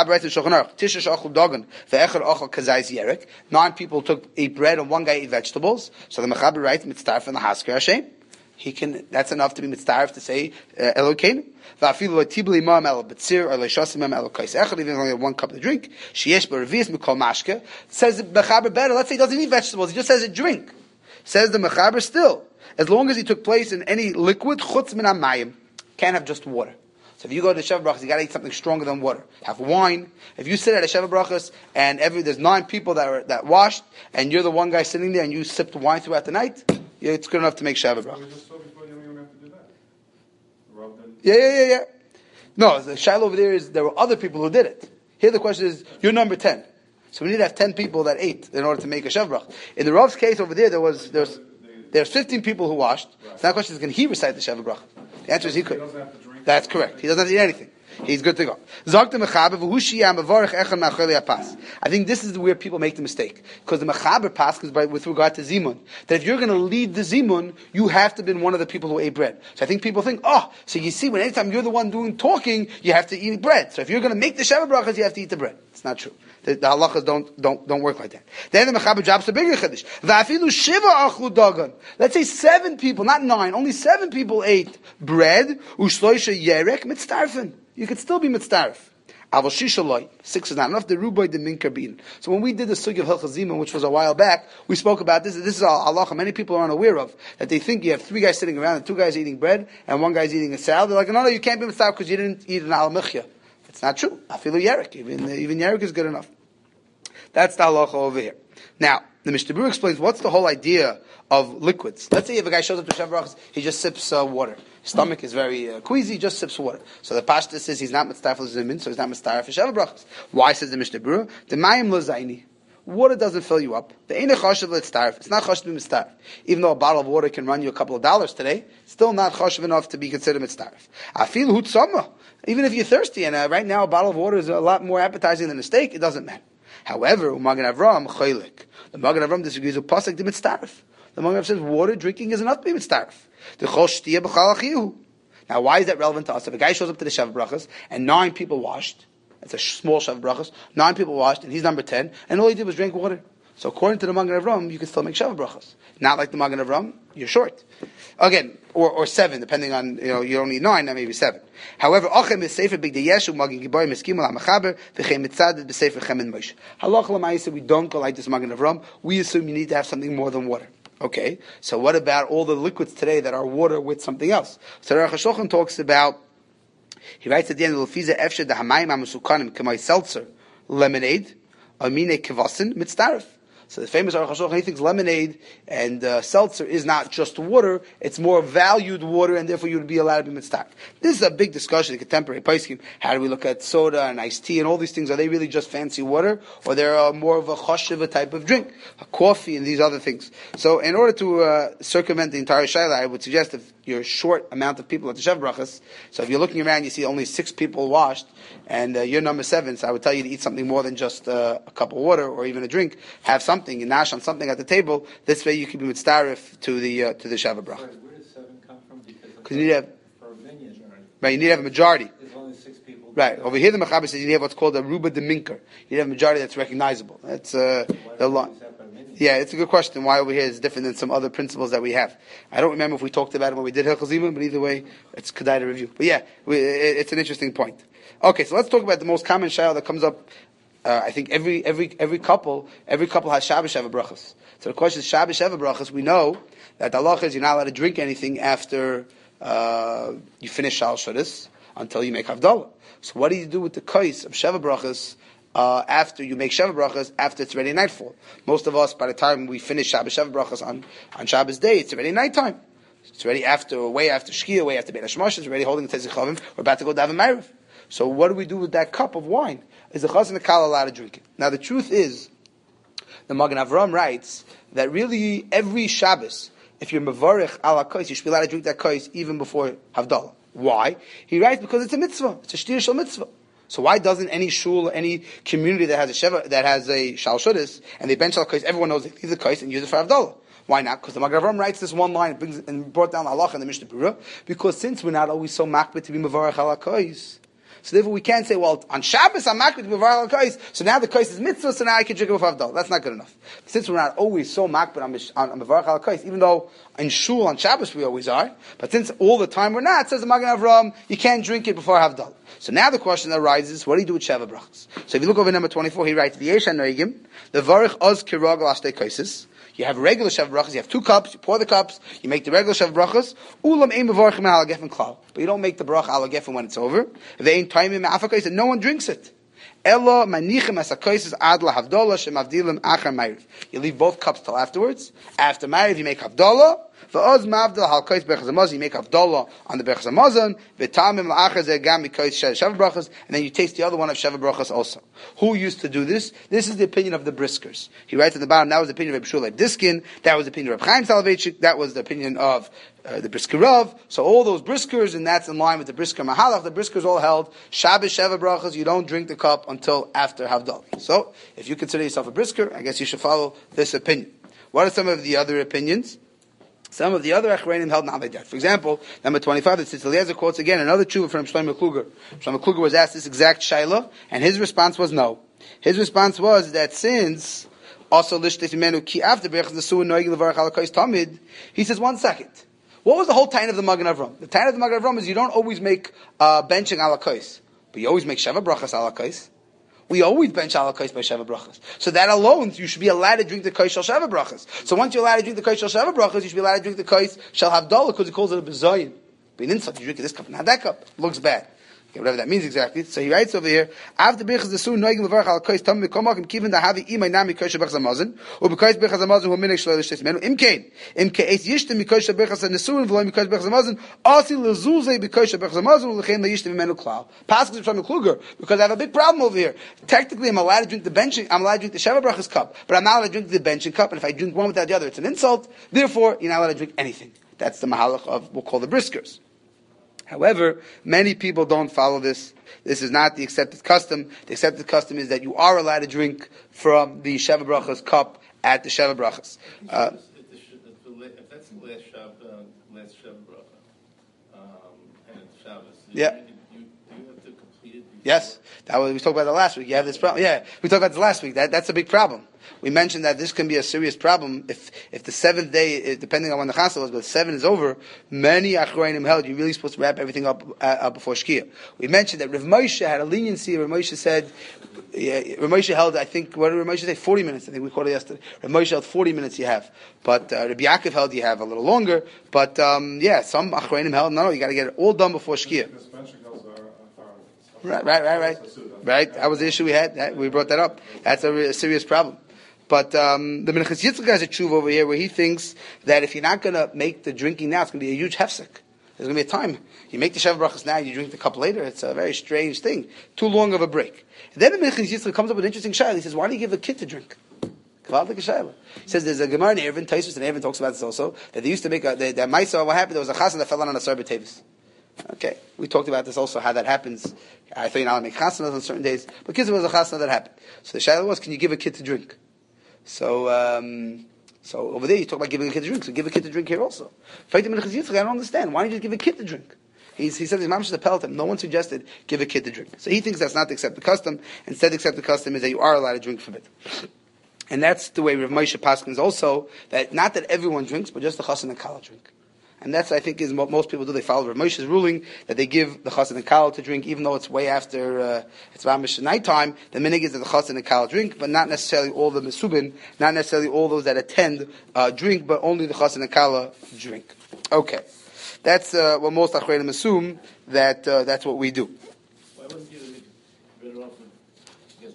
Nine people took ate bread and one guy ate vegetables. So the Mechaber writes mitzdarf and the Hasker Hashem. He can. That's enough to be mitzdarf to say uh, Elokeinu. Va'afilu tibli imam el betzir or leishasim imam el kais echad. Even only one cup of drink. Sheyesh b'revius mikol mashke. Says the Mechaber better. Let's say he doesn't eat vegetables. He just says a drink. Says the Mechaber still, as long as he took place in any liquid chutz min hamayim, can't have just water. So if you go to Sheva Brachas, you got to eat something stronger than water. Have wine. If you sit at a Sheva Brachas and every there's nine people that are that washed, and you're the one guy sitting there and you sipped wine throughout the night, yeah, it's good enough to make Sheva Brachas. We just saw before you don't even have to do that. Rub them. Yeah, yeah, yeah, yeah. No, the shiloh over there is there were other people who did it. Here the question is, you're number ten. So we need to have ten people that ate in order to make a Sheva Brachas. In the Rav's case over there, there was there was there's fifteen people who washed. So now the question is, can he recite the Sheva Brachas? The answer is he could. He doesn't have to drink. That's correct. He doesn't have to eat anything. He's good to go. I think this is where people make the mistake. Because the Mechaber passes by with regard to Zimun. That if you're going to lead the Zimun, you have to have been one of the people who ate bread. So I think people think, oh, so you see, when anytime you're the one doing talking, you have to eat bread. So if you're going to make the Sheva Brachas, you have to eat the bread. It's not true. The, the halachas don't, don't, don't work like that. Then the Mechaber drops a bigger chiddush. Va'afilu shiva achlu dagan. Let's say seven people, not nine, only seven people ate bread. Ushloisha yerek mitztarfen. You could still be mitztaref. Aval shishaloi. Six is not enough. The ruboy the minker bean. So when we did the sugi of Hilchos Zimun, which was a while back, we spoke about this. This is a halacha many people are unaware of. That they think you have three guys sitting around and two guys eating bread and one guy's eating a salad. They're like, no, no, you can't be mitztaref because you didn't eat an al michya. It's not true. Afilu yerek. Even, even yerek is good enough. That's the halacha over here. Now, the Mishnah Berurah explains what's the whole idea of liquids. Let's say if a guy shows up to Sheva Brachas, he just sips uh, water. His stomach is very uh, queasy, he just sips water. So the Pashta says he's not mitzvah for Zimun, so he's not mitzvah for Sheva Brachas. Why, says the Mishnah Berurah? The mayim lozaini. Water doesn't fill you up. The ain't a choshev l'tztarf. It's not choshev to be mitzvah. Even though a bottle of water can run you a couple of dollars today, it's still not choshev enough to be considered mitzvah. I feel hutzama. Even if you're thirsty, and uh, right now a bottle of water is a lot more appetizing than a steak, it doesn't matter. However, Magen Avram chaylik. The Magen Avram disagrees with pasuk the mitzvah. The Magen Avram says water drinking is enough to be mitzvah. The chol shtiya b'chal achihu. Now, why is that relevant to us? If a guy shows up to the Sheva Brachas and nine people washed, it's a small Sheva Brachas, nine people washed, and he's number ten, and all he did was drink water. So according to the Magen Avram, you can still make Sheva Brachas. Not like the Magen Avram, you're short. Again, or, or seven, depending on, you know, you don't need nine, now maybe seven. However, Achem is safer big the Yeshu, Magen Giboy, Meskimul, HaMachaber, V'chem Mitzadid, B'sefer Chem and Moshe. Halach l'maisa, we don't go like this Magen Avram, we assume you need to have something more than water. Okay, so what about all the liquids today that are water with something else? So Aruch HaShulchan talks about, he writes at the end of Lefiza Efshe the Hamayim HaMesukanim K'may Seltzer, lemonade, Amine Kevasin, Mitzdarif. So the famous Aruch HaShulchan, he thinks lemonade and uh, seltzer is not just water, it's more valued water, and therefore you would be allowed to be mitzvah. This is a big discussion in contemporary poskim. How do we look at soda and iced tea and all these things? Are they really just fancy water, or they're uh, more of a choshev type of drink, a coffee and these other things? So in order to uh, circumvent the entire shaila, I would suggest if you're a short amount of people at the Sheva Brachas, so if you're looking around, you see only six people washed, and uh, you're number seven, so I would tell you to eat something more than just uh, a cup of water or even a drink. Have something, you nash on something at the table. This way you can be mitzdarif to the uh, to the Sheva Bracha. Where does seven come from? Because you need to have, for a minion, right, you need to have a majority. there's only six people. Right. Over here the Mechaber says you need to have what's called a ruba de minker. You need to have a majority that's recognizable. That's uh, the law. Yeah, it's a good question. Why over here is different than some other principles that we have. I don't remember if we talked about it when we did Hilchos Zimun, but either way, it's kedai to review. But yeah, we, it, it's an interesting point. Okay, so let's talk about the most common shayla that comes up. Uh, I think every every every couple every couple has Shabbos Sheva Brachas. So the question is Shabbos Sheva Brachas. We know that the halacha is you're not allowed to drink anything after uh, you finish Shal Shabbos until you make Havdalah. So what do you do with the kais of Sheva Brachas? Uh, after you make Sheva Brachas, after it's already nightfall. Most of us, by the time we finish Shabbos Sheva Brachas on, on Shabbos day, it's already nighttime. It's already after, way after Shkia, way after Beit HaShemosh, it's already holding the Tezich Chavim, we're about to go daven Ma'ariv. So what do we do with that cup of wine? Is the Chaz and the Kala allowed to drink it? Now the truth is, the Magen Avram writes, that really every Shabbos, if you're Mevarich ala Kais, you should be allowed to drink that Kais even before Havdalah. Why? He writes, because it's a mitzvah. It's a shtir shel mitzvah. So why doesn't any shul, any community that has a sheva, that has a shal shudis, and they bench al kais, everyone knows they leave the kais and use it for Havdalah? Why not? Because the Magen Avram writes this one line and brings and brought down Allah in the Mishnah Berurah. Because since we're not always so makbid to be mevarach ala kais, so therefore we can't say, well, on Shabbos I'm makbid to be mevarach ala kais, so now the kais is mitzvah, so now I can drink it with Havdalah. That's not good enough. Since we're not always so makbid on, on, on mevarach ala kais, even though in shul on Shabbos we always are, but since all the time we're not, says the Magen Avram, you can't drink it before Havdalah. So now the question that arises, what do you do with Sheva Brachas? So if you look over number twenty-four, he writes, the Varich oz kiragel ashtei kaisis. You have regular Sheva Brachas, you have two cups, you pour the cups, you make the regular Sheva Brachas, ulam ein mevarchim ala gefen klal. But you don't make the bracha ala gefen when it's over. Ve'ein taimim me'afakais, and no one drinks it. Ella manichem asakais ad la havdalah shemavdilim achar ma'ariv. You leave both cups till afterwards. After ma'ariv, you make havdalah. V'oz mavdal halkais berachas hamazon. You make havdalah on the berachas hamazon. V'tamim la'achar zeh gam mikais sheva brachas. And then you taste the other one of sheva brachas also. Who used to do this? This is the opinion of the Briskers. He writes at the bottom, that was the opinion of Reb Shulei Diskin. That was the opinion of Reb Chaim Soloveitchik. That was the opinion of Uh, the Brisker Rav. So all those Briskers, and that's in line with the Brisker Mahalach. The Briskers all held Shabbos Sheva Brachas. You don't drink the cup until after Havdalah. So if you consider yourself a Brisker, I guess you should follow this opinion. What are some of the other opinions? Some of the other Achreinim held not like that. For example, number twenty-five, the Tzitz Eliezer quotes again another tshuva from Shlomo Kluger. Shlomo Kluger was asked this exact shaila, and his response was no. His response was that since also lishtes imenu ki after berachas nesuin noig levarach halakos tamid, he says one second. What was the whole time of the Magen Avram? The time of the Magen Avram is you don't always make uh, benching ala kais, but you always make sheva brachas ala kais. We always bench ala kais by sheva brachas. So that alone, you should be allowed to drink the kais shel sheva brachas. So once you're allowed to drink the kais shel sheva brachas, you should be allowed to drink the kais shel havdalah because he calls it a bezayin. But in insult, you drink this cup, not that cup. It looks bad. Okay, whatever that means exactly. So he writes over here, after Birchas Desu noigim levarach al kais tam mikomak kiven da havi imay nami kais Birchas Hamazon or because Birchas Hamazon who minik shlo l'shtes menu imkein imke es yishtem because Birchas Desu and v'loy because Birchas Hamazon asi lezulzei because Birchas Hamazon l'chein layishtem menu klal. Pasuk from the Kluger because I have a big problem over here. Technically, I'm allowed to drink the benching. I'm allowed to drink the Sheva Brachas cup, but I'm not allowed to drink the benching cup. And if I drink one without the other, it's an insult. Therefore, you're not allowed to drink anything. That's the mahalach of we'll call the Briskers. However, many people don't follow this. This is not the accepted custom. The accepted custom is that you are allowed to drink from the Sheva Brachas cup at the Sheva Brachas. Uh, if that's the last Sheva, last Sheva Bracha, um, and it's Shabbos, yeah. you, you, you have to complete it. Yes, that was, we talked about that last week. You have this problem. Yeah, we talked about this last week. That that's a big problem. We mentioned that this can be a serious problem if if the seventh day, depending on when the chasna was, but seven is over. Many achronim held you're really supposed to wrap everything up uh, uh, before Shkia. We mentioned that Rav Moshe had a leniency. Rav Moshe said, yeah, Rav Moshe held, I think, what did Rav Moshe say? Forty minutes. I think we called it yesterday. Rav Moshe held forty minutes. You have, but uh, Rabbi Yaakov held you have a little longer. But um, yeah, some achronim held no, no, you got to get it all done before Shkia. Right, right, right, right. Right, that was the issue we had. We brought that up. That's a, a serious problem. But um, the Minchas Yitzchak has a tshuva over here where he thinks that if you're not going to make the drinking now, it's going to be a huge hefsek. There's going to be a time. You make the Sheva Brachas now, you drink the cup later. It's a very strange thing. Too long of a break. And then the Minchas Yitzchak comes up with an interesting shayla. He says, why do you give a kid to drink? He says there's a Gemara in Erevin, Taisus and Erevin talks about this also, that they used to make a, that Maisa, what happened, there was a chassan that fell on a Asar B'Tevis. Okay, we talked about this also, how that happens. I thought you're not allowed to make chasanas on certain days, but kids, it was a chasana that happened. So the shayla was, can you give a kid to drink? So, um, so over there you talk about giving a kid to drink, so give a kid to drink here also. I don't understand. Why don't you just give a kid to drink? He's, he says his mom should have pelted him. No one suggested give a kid to drink. So he thinks that's not the accepted custom. Instead, the accepted custom is that you are allowed to drink from it. And that's the way Rav Moshe paskins also, that not that everyone drinks, but just the chassan and kala drink. And that's, I think, is what most people do. They follow Rav Moshe's ruling that they give the chassan and kala to drink, even though it's way after uh, it's mamish nighttime. The minig is that the chassan and kala drink, but not necessarily all the mesubin, not necessarily all those that attend uh, drink, but only the chassan and kala drink. Okay, that's uh, what most achreinim assume that uh, that's what we do. Why wouldn't you better off with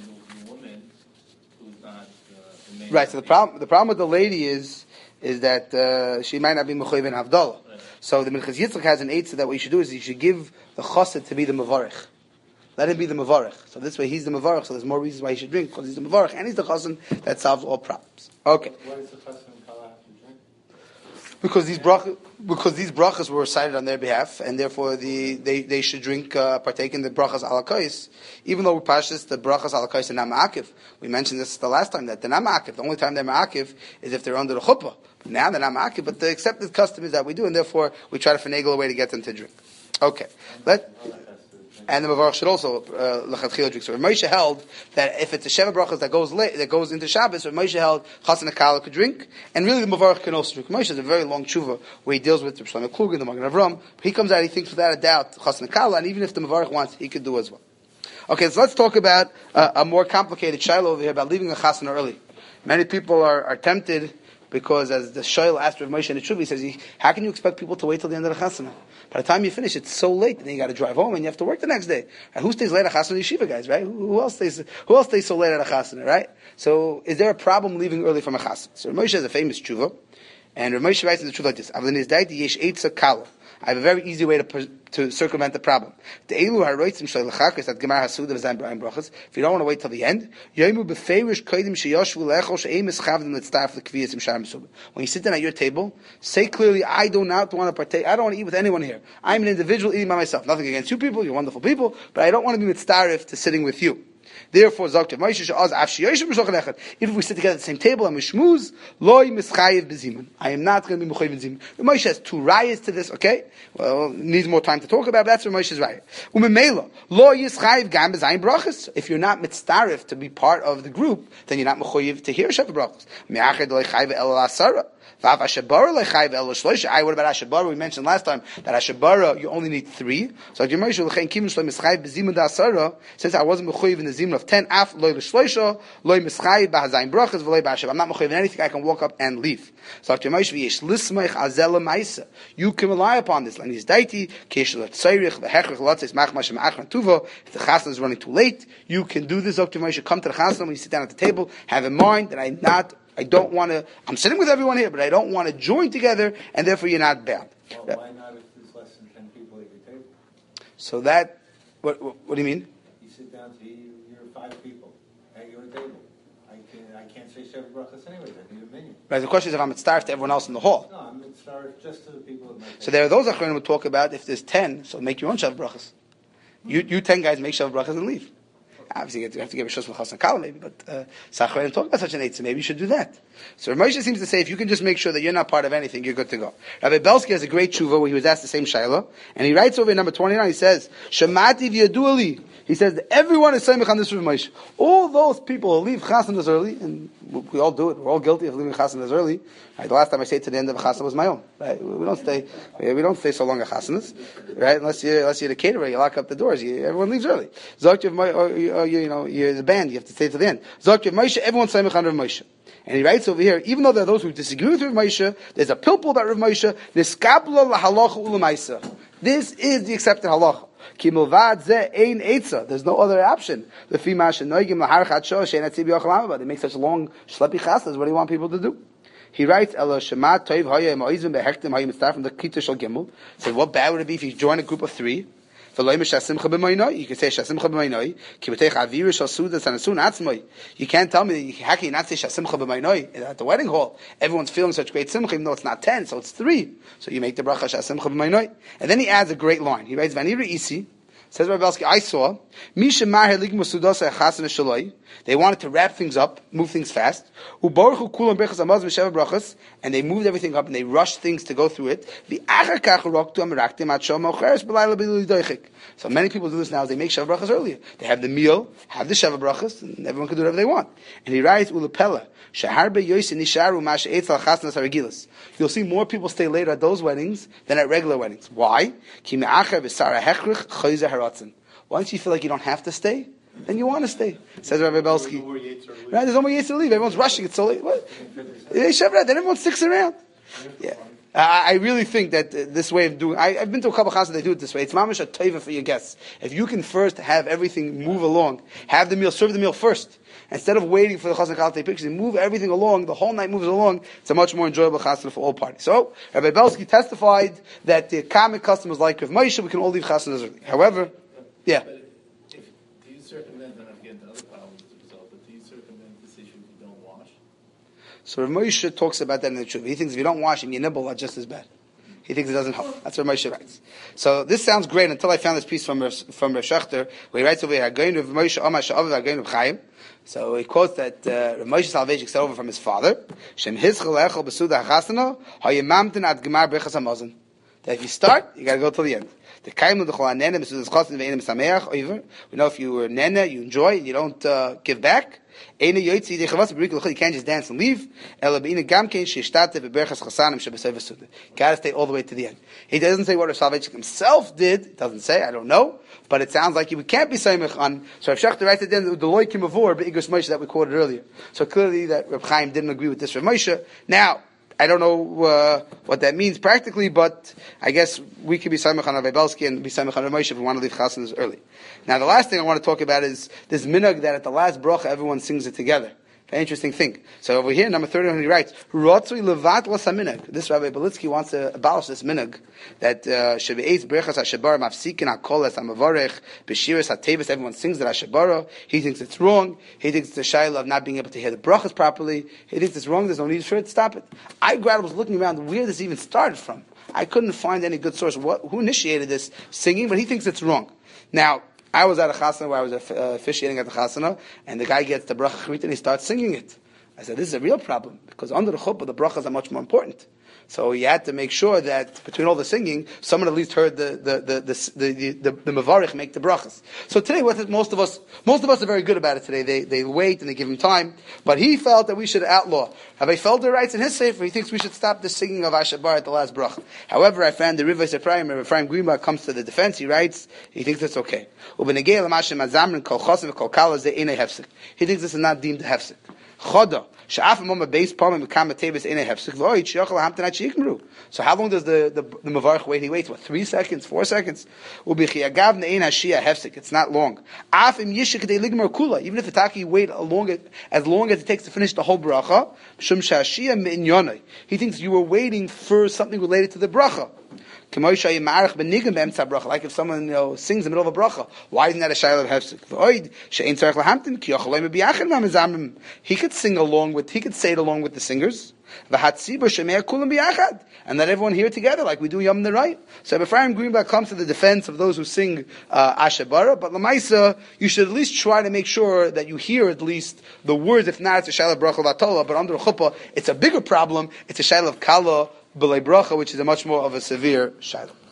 a woman who's not uh, the main? Right. So the problem, the problem with the lady is. is that uh, she might not be mechuyev in Havdalah. Right. So the Minchas Yitzchak has an eitzah that what you should do is you should give the chassid to be the mevarich. Let him be the mevarich. So this way he's the mevarich, so there's more reasons why he should drink, because he's the mevarich, and he's the chassid that solves all problems. Okay. Why does the chassid and kala have to drink? Because these brachas, because these brachas were recited on their behalf, and therefore the, they, they should drink, uh, partake in the brachas ala kais, even though we pashas the brachas ala kais and ma'akiv. We mentioned this the last time, that they're not ma'akiv. The only time they're ma'akiv is if they're under the chuppah. But now they're not ma'akiv, but the accepted custom is that we do, and therefore we try to finagle a way to get them to drink. Okay. Let, and the Mavarach should also lechatchila uh, drink. So Rav Moshe held that if it's a Sheva Brachas that goes late, that goes into Shabbos, Rav Moshe held Chassan and Kala could drink, and really the Mavarach can also drink. Rav Moshe has a very long tshuva where he deals with Rav Shlomo Kluger, the Magen Avram. He comes out, he thinks without a doubt Chassan and Kala, and even if the Mavarach wants, he could do as well. Okay, so let's talk about uh, a more complicated shiloh over here about leaving a Chassan early. Many people are, are tempted because, as the Shoel asked Rav Moshe in the Tshuva, he says, how can you expect people to wait till the end of the Chasana? By the time you finish, it's so late, and then you got to drive home, and you have to work the next day. And who stays late at Chasana? Yeshiva guys, right? Who, who else stays? Who else stays so late at a Chasana, right? So, is there a problem leaving early from a Chasana? So, Rav Moshe has a famous Tshuva, and Rav Moshe writes in the Tshuva like this: I have a very easy way to to circumvent the problem. If you don't want to wait till the end, when you sit down at your table, say clearly, I do not want to partake, I don't want to eat with anyone here. I'm an individual eating by myself. Nothing against you people, you're wonderful people, but I don't want to be mitzdarif to sitting with you. Therefore, if we sit together at the same table and we shmooze, loy mischayev bezimun. I am not going to be mechayev bezimun. Moshe has two rayas to this. Okay, well, needs more time to talk about. But that's where Moshe's raya. Umemela loy yischayev gam bezayin brachas. If you're not mitzdarif to be part of the group, then you're not mechayev to hear sheva brachas. Me'achad loy chayev el asara. What about Ashabara? We mentioned last time that Ashabara, you only need three. So since I wasn't mechuyev in the zimun of ten, af loy l'shloisha, loy mischayev b'hazayin brachas v'loy b'Ashabara. I'm not mechuyev in anything. I can walk up and leave. So you can rely upon this. If the chasna is running too late, you can do this. Come to the chasna when you sit down at the table. Have in mind that I'm not. I don't want to, I'm sitting with everyone here, but I don't want to join together, and therefore you're not bound. Well, why not if there's less than ten people at your table? So that, what, what, what do you mean? You sit down to eat, you're five people at your table. I, can, I can't say Sheva Brachas anyways, I need a minion. Right, the question is if I'm starved to everyone else in the hall. No, I'm starved just to the people at my table. So there are those Achronim who talk about if there's ten, so make your own Sheva Brachas. You, you ten guys make Sheva Brachas and leave. Obviously, you have to give a shus from Kala maybe, but uh, Sachar talk about such an eitzah. Maybe you should do that. So Rav Moshe seems to say if you can just make sure that you're not part of anything, you're good to go. Rabbi Belsky has a great tshuva where he was asked the same shayla, and he writes over in number twenty-nine. He says, "Shemati v'yaduali." He says that everyone is samech on this Rav Moshe. All those people who leave chasanas early, and we all do it. We're all guilty of leaving chasanas early. Right, the last time I stayed to the end of a chasana was my own. Right? We don't stay. We don't stay so long at chasanas, right? Unless you unless you're the caterer, you lock up the doors. You, everyone leaves early. Zoktiv, or, or, or you know, you're the band. You have to stay to the end. Zoktiv Moshe. Everyone's samech on Rav Moshe. And he writes over here, even though there are those who disagree with Rav Moshe, there's a pilpul that Rav Moshe niskabla lahalacha ulamaisa. This is the accepted halacha. There's no other option. They make such long schleppy chasnas. What do you want people to do? He writes, "Elo shema toiv haya ma'izim behektim haya mitzvah from the kita shel gimel." So what bad would it be if you join a group of three? You can say shasimcha b'maynoi. Kibbutech avira shel sudas anasun atzmoi. You can't tell me how can you not say shasimcha b'maynoi at the wedding hall? Everyone's feeling such great simcha, even though it's not ten, so it's three. So you make the bracha shasimcha b'maynoi, and then he adds a great line. He writes, "Vanira isi." Says Rabbi Belsky, I saw they wanted to wrap things up, move things fast, and they moved everything up and they rushed things to go through it. So many people do this now. They make Sheva Brachas earlier. They have the meal, have the Sheva Brachas, and everyone can do whatever they want. And he writes, you'll see more people stay later at those weddings than at regular weddings. Why? Once you feel like you don't have to stay, then you want to stay. Says Rabbi Belsky. Right? There's no more yates to leave. Everyone's rushing. It's so late. What? Then everyone sticks around. Yeah. I really think that uh, this way of doing, I, I've been to a couple of chasas, they do it this way. It's mamash a teva for your guests. If you can first have everything move along, have the meal, serve the meal first, instead of waiting for the chassan kal to take pictures, move everything along, the whole night moves along, it's a much more enjoyable chassan for all parties. So, Rabbi Belsky testified that the common customers like Rav Moshe, we can all leave chassanas early. However, yeah. But if, do you circumvent, then I'm getting to other problems as a result, but do you circumvent this issue if you don't wash? So Rav Moshe talks about that in the truth. He thinks if you don't wash and you nibble, that's just as bad. He thinks it doesn't help. That's what Rav Moshe writes. So this sounds great until I found this piece from from Rav Shechter, where he writes over here, Hagoyin Rav Moshe Amar Sha'av Hagoyin Rav Chaim. So he quotes that uh, Rav Moshe Salvation said over from his father, Shem Hizchel Echel Besuda Hachasana Hayimamtin Ad Gemar Brechas Hamazon. that if you start, you got to go till the end. The kaimu the cholanene is chosin ve'enim sameach over. We know if you were nene, you enjoy, and you don't uh, give back. You can't just dance and leave. Got to stay all the way to the end. He doesn't say what Rav Soloveitchik himself did. It doesn't say. I don't know. But it sounds like you can't be Saimach on. So Rav Shechter writes at the end the Loi Kimavor Be'igos Moshe that we quoted earlier. So clearly that Rav Chaim didn't agree with this Rav Moshe. Now, I don't know uh, what that means practically, but I guess we could be Saimach on Rav Belsky and be Saimach on Rav Moshe if we want to leave Chassanas early. Now, the last thing I want to talk about is this minhag that at the last bracha everyone sings it together. Very interesting thing. So over here, number thirty-one, he writes, "Rotzui levat la minhag." This Rabbi Belitsky wants to abolish this minhag that shebe'ez brechas hashabar mafsikin hakolas hamavarech b'shiras hatevis. Everyone sings that hashabara. He thinks it's wrong. He thinks it's a shayla of not being able to hear the brachas properly. He thinks it's wrong. There's no need for it. Stop it. I grad was looking around where this even started from. I couldn't find any good source. What, who initiated this singing? But he thinks it's wrong. Now, I was at a chasana where I was uh, officiating at the chasana, and the guy gets the bracha chrit and he starts singing it. I said, this is a real problem, because under the chuppah, the brachas are much more important. So he had to make sure that between all the singing, someone at least heard the the the the the, the, the, the mavarich make the brachas. So today, what most of us most of us are very good about it today. They they wait and they give him time. But he felt that we should outlaw. Rabbi Felder writes in his sefer, he thinks we should stop the singing of Ashabar at the last bracha. However, I found the Rivas Ephraim, Rabbi Ephraim Greenbach comes to the defense. He writes, he thinks it's okay. He thinks this is not deemed a hefsek. Choda. So how long does the, the, the Mavarch wait? He waits, what, three seconds, four seconds? It's not long. Even if the taki wait long, as long as it takes to finish the whole bracha, he thinks you were waiting for something related to the bracha. Like if someone you know, sings in the middle of a bracha, why isn't that a shayla of hefsek? He could sing along with, he could say it along with the singers, and let everyone hear it together, like we do Yom Nerai. So Ephraim Greenblatt comes to the defense of those who sing uh, Ashabara, but Lamaisa, you should at least try to make sure that you hear at least the words. If not, it's a shayla of bracha v'atola, but under a chuppah, it's a bigger problem. It's a shayla of kala b'lei bracha, which is a much more of a severe shayla.